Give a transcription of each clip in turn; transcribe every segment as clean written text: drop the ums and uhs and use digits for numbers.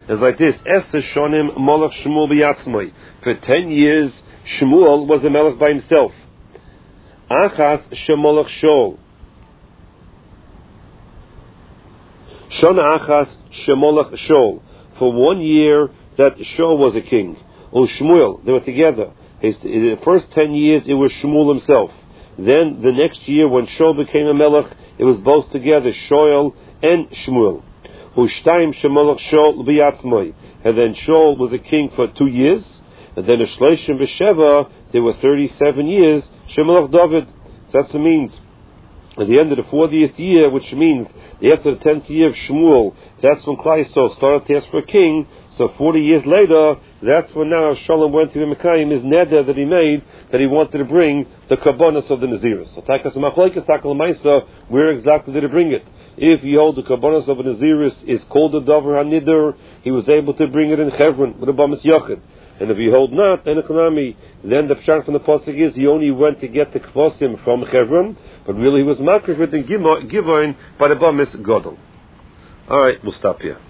It's like this: Eser shonim Molech Shmuel biyatzmai. For 10 years, Shmuel was a melech by himself. Achas shemolech Shol. Shona achas shemolech Shol. For 1 year, that Shol was a king. Oh, Shmuel, they were together. The first 10 years, it was Shmuel himself. Then the next year, when Shol became a melech, it was both together, Shoel and Shmuel. Ushtaim shemolech Shol biyatzmai. And then Shol was a king for 2 years. And then Shleishim b'Sheva, there were 37 years, Shemelech David. So that's what it means. At the end of the 40th year, which means after the 10th year of Shmuel, that's when Klal Yisrael started to ask for a king. So 40 years later, that's when now Shalom went to the Mekayim, his neder that he made, that he wanted to bring the Karbonos of the Naziris. So Takas Machlekes, Takal Maisa, where exactly did he bring it? If you hold the Karbonos of the Naziris is called the Dover HaNidr, he was able to bring it in Hebron with a Bamas Yochid. And if you hold not, then the pshat from the pasuk is he only went to get the kvosim from Hebron, but really he was makriv with the Givon by the Bamis Godel. All right, we'll stop here.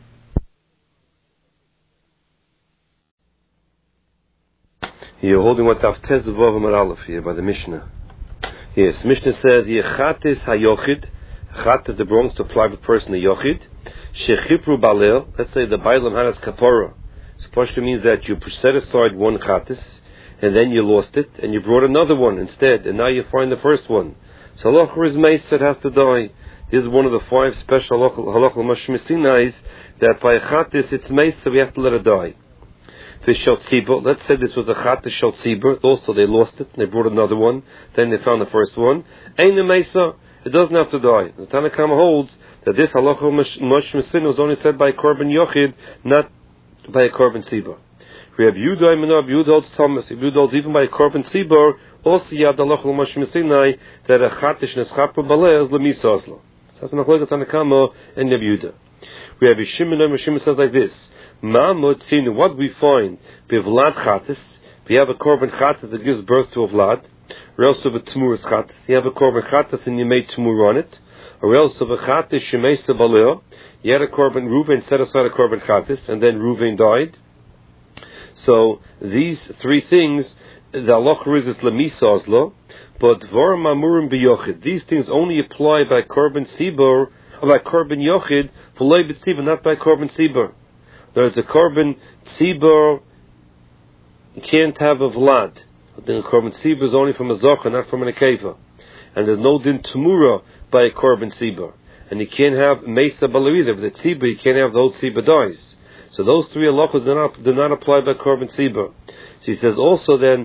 You're holding what Tav Tez Vav Amar Aleph here by the Mishnah. Yes, Mishnah says Yechatis Hayochid. Chat belongs to a private person, a Yochid. Shechipru Balel. Let's say the Bailam has Kapora. Supposed to means that you set aside one chatis, and then you lost it, and you brought another one instead, and now you find the first one. So halacha is meis that has to die. This is one of the 5 special halacha mashmisinais that by a chatis it's meis, so we have to let it die. The shalt tzibur, let's say this was a chatis shalt tzibur, also they lost it, and they brought another one, then they found the first one. Ein the meisa, it doesn't have to die. The Tanna Kama holds that this halacha mashmisin was only said by korban yochid, not by a korban tzibur. We have Yudai Menab Yudol's Thomas, Yudol's even by a korban tzibur, also you have the halacha mashmisinai that a chatish neschapu baleh is lemisazlo. That's an halacha Tanakama and Nebuda. We have Yishimon and Yishimon says like this: Ma'amud tzinu, what we find bivlad chatis, we have a korban chatis that gives birth to a vlad, or else of a tmuras chatis, you have a korban chatis and you made tmur on it, or else of a chatis shemeisa baleh. You had a korban, Reuven set aside a korban chatis, and then Reuven died. So these 3 things, the halacha is lemisazlo, but dvarim amurim biyochid. These things only apply by korban tzibur, or by korban yochid, v'loi b'tzibur, not by korban tzibur. There's a korban tzibur, you can't have a vlad. The korban tzibur is only from a zocha, not from an akeva. And there's no din tumura by a korban tzibur. And you can't have mesa balu either. But the tzibur, you can't have the old tzibur dies. So those 3 halachas do not apply by korban tzibur. So he says also then,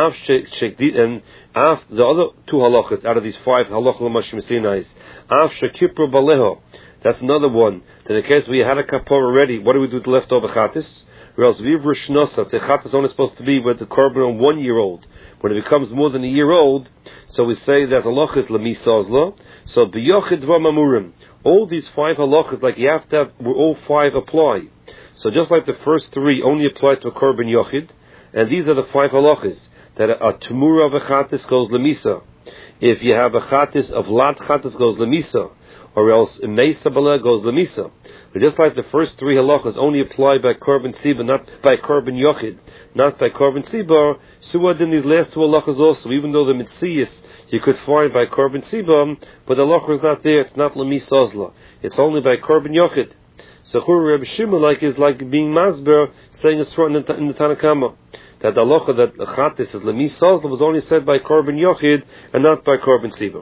and the other 2 halachas out of these 5 halachas l'mashmisinais, af shekipru baleho. That's another one. In the case we had a kapor already, what do we do with the leftover chatis? Or else vivru shnosa. The chatis is only supposed to be with the korban on 1 year old. When it becomes more than a year old, so we say that halachas lemisazlo. So biyochid v'mamurim. All these 5 halachas, like you have to have, all 5 apply. So just like the first 3 only apply to a korban yochid, and these are the 5 halachas that a tumura of a chatis goes lemisa. If you have a chatis of lat chatis goes lemisa, or else meisa bala goes lemisa. But just like the first 3 halachas only apply by korban tzibur, not by korban yochid, not by korban tzibur, so in these last 2 halachas also, even though the mitzias you could find by korban tzibur, but the halacha is not there. It's not lemisazla. It's only by korban yochid. So Rabbi Shimon is like being masber, saying it's in the Tanna Kama that the halacha that the chatis is lemisazla was only said by korban yochid and not by korban tzibur.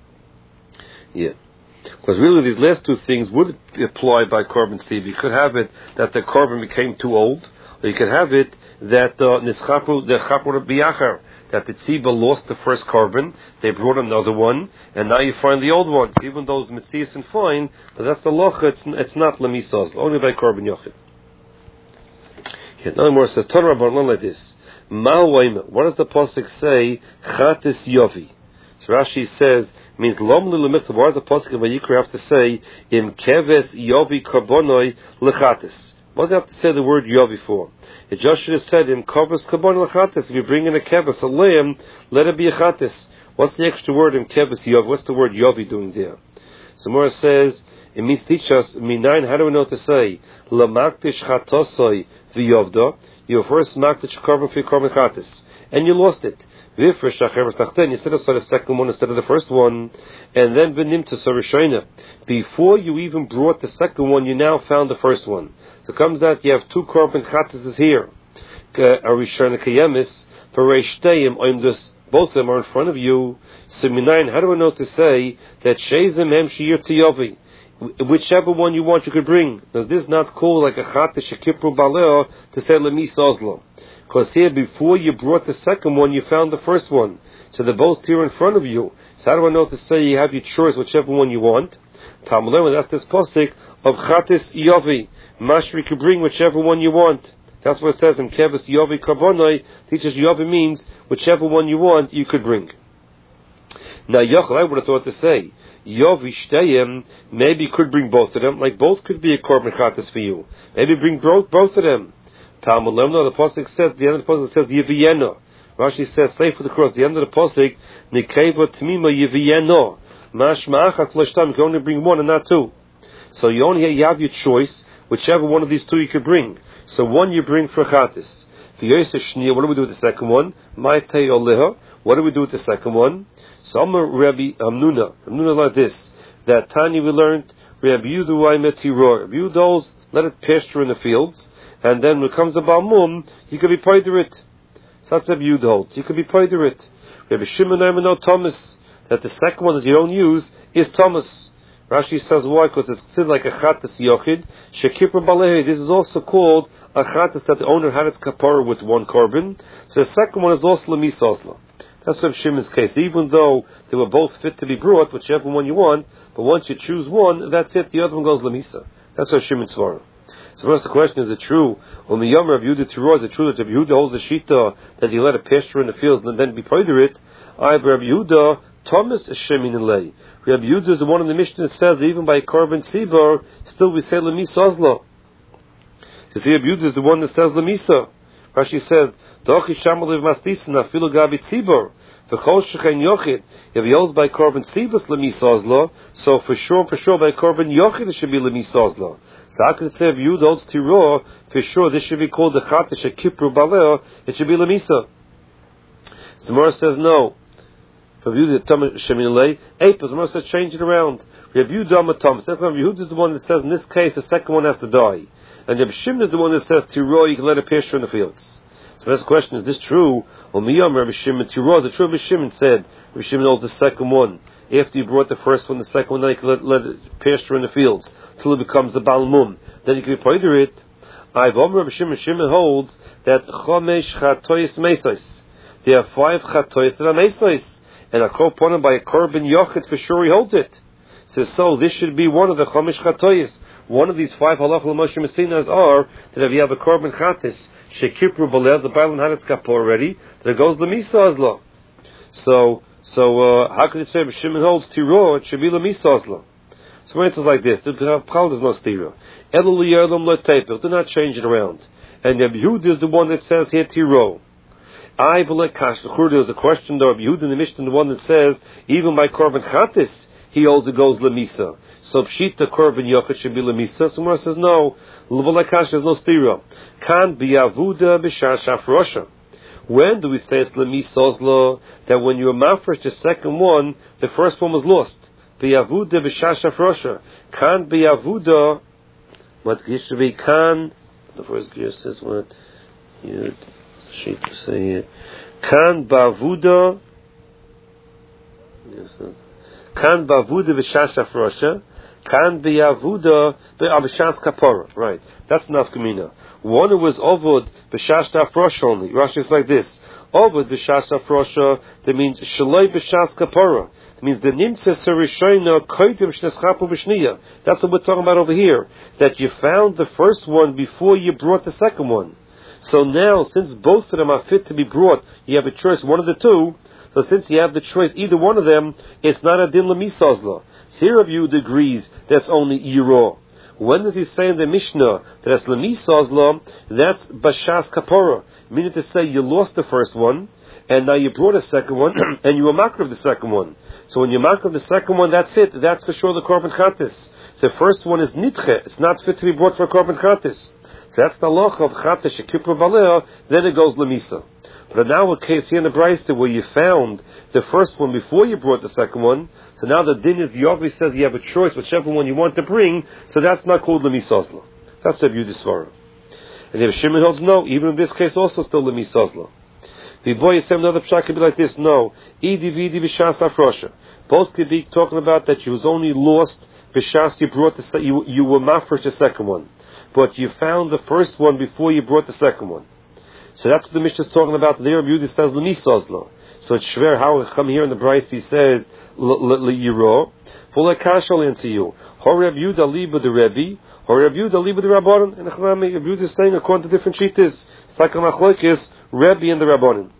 Yeah. Because really these last 2 things would apply by korban tzibur. You could have it that the korban became too old, or you could have it that the chapur biyachar, that the tzibur lost the first korban, they brought another one, and now you find the old one. Even though it's mitzias and fine, but that's the locha, it's not lemisaz, only by korban yochid. Now more says, Torah Rabbanan like this, what does the pasuk say? Chatis yovi. So Rashi says, means lom lilamista. Why does the pasuk of Vayikra have to say im keves yovi karbonoi lechatis? What does it have to say the word yovi for? It just should have said im keves karbonoi lechatis. If you bring in a keves, a lamb, let it be a chatis. What's the extra word im keves yovi? What's the word yovi doing there? So Mora says, it means teach us, Minayin, how do we know to say, Lamaktish Chatosoi V'yovda, you first maktish korban for your korban chatas, and you lost it. You set aside the second one instead of the first one, and then v'nimta sarishayna. Before you even brought the second one, you now found the first one. So it comes out you have two korban chatas here. Arishayna kayemis v'reishtayim oimdus. Both of them are in front of you. So minayin, how do I know to say that sheizim hem shiyir tiyovi? Whichever one you want, you could bring. Now, this is not called like a chatas shekipru baleo to say lemi sozlo. Because here, before you brought the second one, you found the first one. So they're both here in front of you. So how do I know to say you have your choice, whichever one you want? Talmud, that's this posik of chatis yovi. Mashri, you can bring whichever one you want. That's what it says in Kevis Yovi Kavonoi. Teaches Yovi means whichever one you want, you could bring. Now, Yochel, I would have thought to say, Yovi Shteyim, maybe you could bring both of them. Like both could be a korban chatas for you. Maybe bring both of them. Talmud Lemno, the Pasuk says, the end of the Pasuk says, Yiviyeno. Rashi says, say for the cross, the end of the Pasuk, Nikeva Tmima Yiviyeno. Mash Ma'achas Lashtam, you can only bring one and not two. So you have your choice, whichever one of these two you could bring. So one you bring for Chatis. What do we do with the second one? Ma'itei Oleha. What do we do with the second one? So Rabbi Amnuna like this, that Tani we learned, Rabbi Yudu Metiror. Rabbi Yudu let it pasture in the fields, and then when it comes to Balmum, you could be poider it. So that's Rabbi Yudu holds. You could be poider it. Rabbi Shimon no Thomas, that the second one that you don't use is Thomas. Rashi says why? Because it's considered like a chatas yochid. Shekipur balehi. This is also called a chatas that the owner had its kapara with one korban. So the second one is also lemisosla. That's Rav Shimon's case. Even though they were both fit to be brought, whichever one you want, but once you choose one, that's it. The other one goes lemisa. That's Rav Shimon's svara. So first the question, is it true? When the Yom Rav Yehuda Tiror, is it true that Rav Yehuda holds a shita that he let a pasture in the fields and then be poider it? I have Rav Yehuda, Thomas Shemin and Lei. Rav Yehuda is the one in the Mishnah that says that even by korban tzibor, still we say lemisa ozla. You see, Rav Yehuda is the one that says lemisa. Rashi says, Dochi shamaliv mastisna filu gabi tzibor. V'chol shechen yochid. If he holds by korban tzibos lemisa ozla, so for sure by korban yochid it should be lemisa ozla. So how can it say if Yehuda holds tiror, for sure this should be called the chatash kipru baleo, it should be lemisa. Zamora says no. Rav Yehuda Thomas Sheminalei. Apis, Ramah says change it around. Rav Yehuda Thomas. That's Rav Yehuda is the one that says in this case the second one has to die, and Rav Shimon is the one that says Tiro you can let it pasture in the fields. So that's the question: is this true? Or Miyam Rav Shimon Tiro? Is it true? Rav Shimon said Rav Shimon holds the second one. After you brought the first one, the second one, then you can let it pasture in the fields till it becomes a balmum. Then you can poider it. I've Rav Shimon holds that chomesh chatois mesos. There are 5 chatois that are mesos. And a korban by a korban yochid, for sure he holds it. So this should be one of the chomish chatoyis. One of these 5 halach l'moshe mesinas are that if you have a korban chatis, shekipru b'lev, the Bible had its kapor already, that it goes lemisa ozla. So how can it say if Shimon holds tiro, it should be lemisa ozla? So when it's like this, there's no stira. Elu liyerlam le'tepil, do not change it around. And Rabbi Yehuda is the one that says here tiro. I believe there's a question though of Yehuda in the Mishnah, the one that says even by korban chatis he also goes lemisa. So pshita korban yochid should be lemisa. Someone says no. L'valakash there's no stira. Kan biyavuda b'shar shafrosha. When do we say it's lemisa ozla? That when you were mafresh the second one, the first one was lost. Biyavuda b'shar shafrosha. Kan biyavuda. What should be kan? The first gear says what? Yud. Sheet to say here. Kan bavuda v'shas afrosha. Kan biyavuda b'shas kapora. Right. That's nafkamina. One who was ovod b'shas afrosha only. Rashi is like this. Ovod b'shas afrosha. That means shaloi b'shas kapora. It means the nimtze serishayna koidim shneschapu b'shniya. That's what we're talking about over here. That you found the first one before you brought the second one. So now, since both of them are fit to be brought, you have a choice, one of the two. So since you have the choice, either one of them, it's not a din lemisazla. Here of you agrees that's only yiro. When does he say in the Mishnah that it's lemisazla? That's bashas kapora, meaning to say you lost the first one, and now you brought a second one, and you were makar of the second one. So when you makar of the second one, that's it. That's for sure the korban chatis. The first one is nitche. It's not fit to be brought for korban chatis. So that's the loch of chatis shekipur baleh. Then it goes lemisa. But now a case here in the Brayster where you found the first one before you brought the second one. So now the din is, Yovi says you have a choice, whichever one you want to bring. So that's not called lemisosla. That's the beauty svara. And if Shimon holds no, even in this case also still lemisosla. The boy said another pshat could be like this. No, idi vidi b'shas afrosha. Both could be talking about that you was only lost b'shas you brought you were mafresh the second one, but you found the first one before you brought the second one. So that's what the Mishnah is talking about. There, Rabbi Yehuda says lemisosla. So it's shver how it come here in the Brayse. He says liyiro. Full kasha will answer you. Hor Rabbi Yehuda liba the Rebbe, hor Rabbi Yehuda liba the Rabbanon. And Rabbi Yehuda is saying according to different shittas. It's like a machlokes Rebbe and the Rabbanon.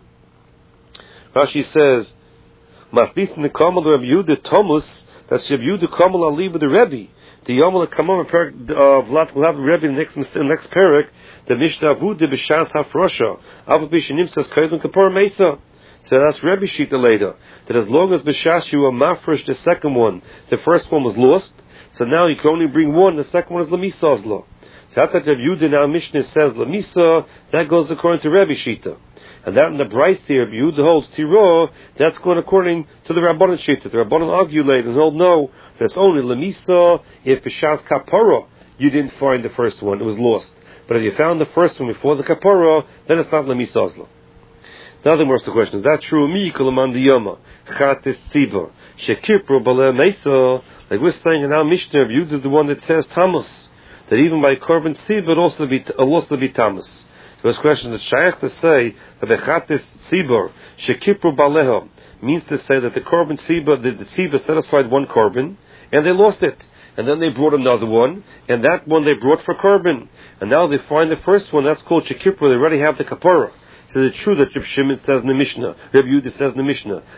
Rashi says, Maslis nekamal Rabbi Yehuda Thomas. That's Rabbi Yehuda kamal liba the Rebbe. The Yomel Kamam of Lat will have Rebbe in the next parak. The Mishnah Avuda b'Shas Hafrosha. Avu b'Shenim says Kaidon Kapor Mesa. So that's Rebbe Shita later. That as long as b'Shas you were mafresh the second one, the first one was lost. So now you can only bring one. The second one is Lemisosla. So that's what Rabbi Yehuda now Mishnah says Lemisa. That goes according to Rebbe Shita. And that in the Brayse here, Rabbi Yehuda holds Tiro. That's going according to the Rabbanon Shita. The Rabbanon argue later and hold no. That's only Lemisa if b'Shas Kapara you didn't find the first one, it was lost. But if you found the first one before the Kapara, then it's not Lemisosla. Now the more the question, is that true? Mi kolaman diyama chatis tziva shekipro baleh mesa. Like we're saying in our Mishnah, Yehuda is the one that says Tamas, that even by korban tziva it also be Tamas. So this question is shaykh to say that the chatis tziva shekipro baleha means to say that the korban tziva, the tziva set aside one korban, and they lost it. And then they brought another one, and that one they brought for korban. And now they find the first one, that's called Shekipur, they already have the kapara. So it's true that Reb Shimon says in the Mishnah, Reb Yehuda says in the Mishnah,